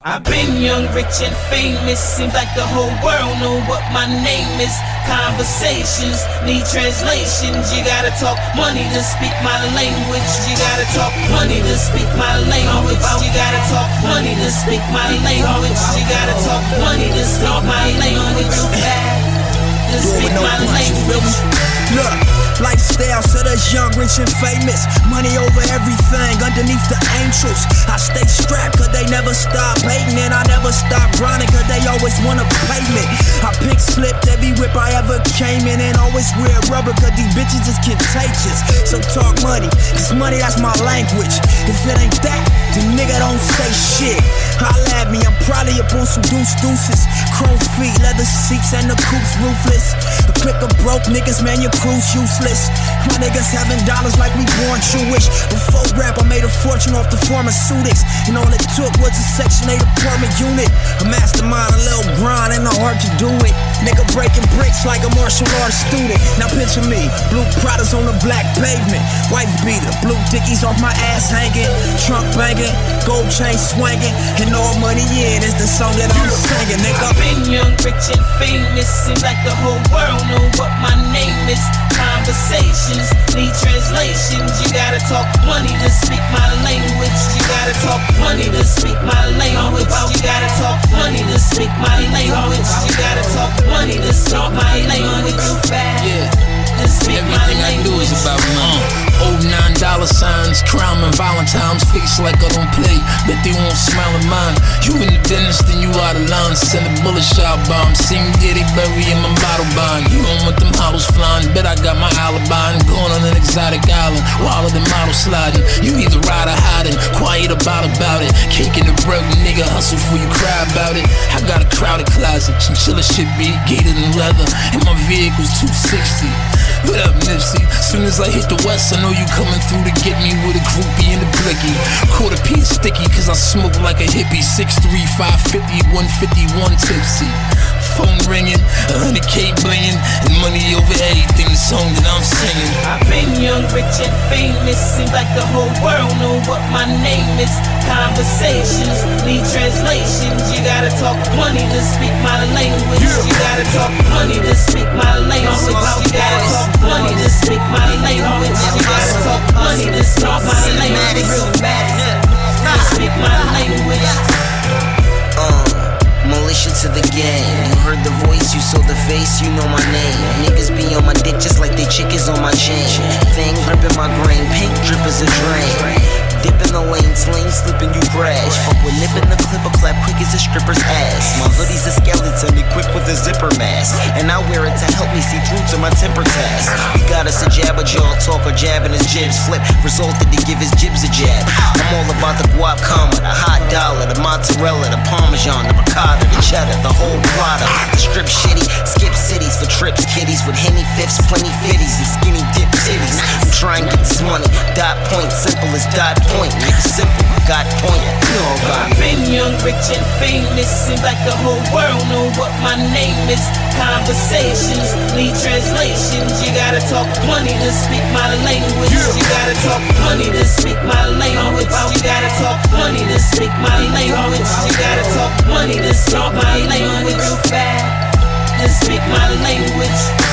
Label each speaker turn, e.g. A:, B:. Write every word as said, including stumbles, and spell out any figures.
A: I've been young, rich and famous. Seems like the whole world know what my name is. Conversations need translations. You gotta talk money to speak my language. You gotta talk money to speak my language. You gotta talk money to speak my language. You gotta talk money to speak my language. To speak my language.
B: Look, lifestyles of us young, rich and famous. Money over everything, underneath the angels. I stay strapped cause they never stop hating, and I never stop grinding cause they always wanna pay me. I pick slipped every whip I ever came in, and always wear rubber cause these bitches is contagious. So talk money, cause money that's my language. If it ain't that, then nigga don't say shit. Holla at me, I'm probably up on some deuce deuces. Chrome feet, leather seats, and the coup's ruthless. A clique of broke niggas, man, your crew's useless. My niggas having dollars like we born Jewish. Before rap, I made a fortune off the pharmaceutics, and all it took was a Section eight apartment unit. A mastermind, a little grind, ain't no hard to do it. Nigga breaking bricks like a martial arts student. Now picture me, blue Pradas on the black pavement, white beater, blue dickies off my ass hanging, trunk banging, gold chain swinging, and all money in is the song that I'm singing, nigga.
A: I've been young, rich and famous. Seems like the whole world know what my name is. Conversations need translations. You gotta talk money to speak my language. You gotta talk money to speak my language. You gotta talk money to speak my language. You gotta talk money to speak my language.
C: Yeah.
A: To speak my
C: Everything I do is about money. Old nine dollar signs, crown and Valentine's, face like I don't play, bet they won't smile at mine. You in the business, then you out of line. Send a bullet shot bomb, same day they bury in my bottle bond. You don't want them hollows flying, bet I got my alibi. I'm going on an exotic island, while the model sliding. You either ride or hiding, quiet about about it. Cake in the bread, nigga, hustle before you cry about it. I got a crowded closet, chinchilla shit be gated in leather, and my vehicle's two sixty. What up, Nipsey? Soon as I hit the west, I know you coming through to get me with a groupie and a blicky. Quarter piece sticky, cause I smoke like a hippie. six three, five fifty, one fifty-one tipsy. Phone ringing, a hundred K blinging, and money over everything, the song that I'm singing.
A: I've been young, rich and famous. Seems like the whole world know what my name is. Conversations need translations. You gotta talk money to speak my language. You gotta talk money to speak my language. You gotta talk money to speak my language. You gotta talk money to speak my language. To speak my language.
D: Uh, militia to the game. You heard the voice, you saw the face, you know my name. Niggas be on my dick just like they chick is on my chain. Thing gripping my grain, pink drip is a drain. Dip in the lanes, lane slipping, you crash. Fuck with nip in the clip, or clap quick as a stripper's ass. My hoodie's a skeleton, be quick with a zipper mask. And I wear it to help me see through to my temper task. He got us a jabber jaw, talk or jabbing his jibs. Flip, resulted to give his jibs a jab. I'm all about the guap comma, the hot dollar, the mozzarella, the parmesan, the ricotta, the cheddar, the whole product. The strip shitty, skip cities for trips, kiddies with henny fifths, plenty fitties, and skinny dip titties. I'm trying to get this money, dot point, simple as dot point. Nigga simple, got point, you know about
A: I've been young, rich and famous. Seems like the whole world know what my name is. Conversations need translations. You gotta talk money to speak my language. You gotta talk money to speak my language. You gotta talk money to speak my language. You gotta talk money to speak my language. To speak my language.